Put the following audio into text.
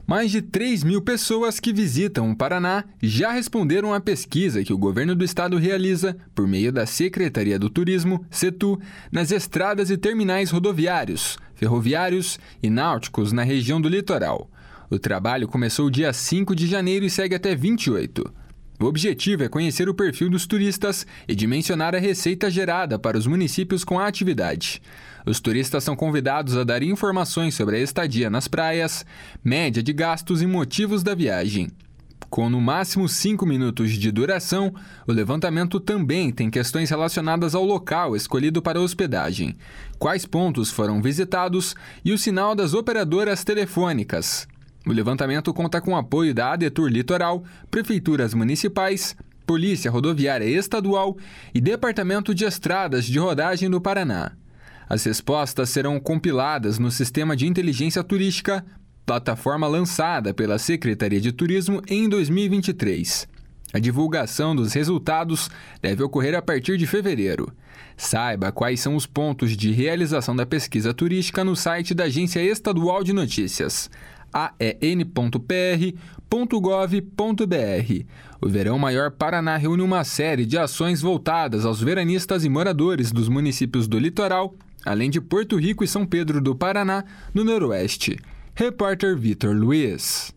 Mais de 3.000 pessoas que visitam o Paraná já responderam à pesquisa que o governo do estado realiza por meio da Secretaria do Turismo, SETU, nas estradas e terminais rodoviários, ferroviários e náuticos na região do litoral. O trabalho começou dia 5 de janeiro e segue até 28. O objetivo é conhecer o perfil dos turistas e dimensionar a receita gerada para os municípios com a atividade. Os turistas são convidados a dar informações sobre a estadia nas praias, média de gastos e motivos da viagem. Com no máximo 5 minutos de duração, o levantamento também tem questões relacionadas ao local escolhido para hospedagem, quais pontos foram visitados e o sinal das operadoras telefônicas. O levantamento conta com o apoio da ADETUR Litoral, prefeituras municipais, Polícia Rodoviária Estadual e Departamento de Estradas de Rodagem do Paraná. As respostas serão compiladas no Sistema de Inteligência Turística, plataforma lançada pela Secretaria de Turismo em 2023. A divulgação dos resultados deve ocorrer a partir de fevereiro. Saiba quais são os pontos de realização da pesquisa turística no site da Agência Estadual de Notícias, aen.pr.gov.br. O Verão Maior Paraná reúne uma série de ações voltadas aos veranistas e moradores dos municípios do litoral, além de Porto Rico e São Pedro do Paraná, no Noroeste. Repórter Vitor Luiz.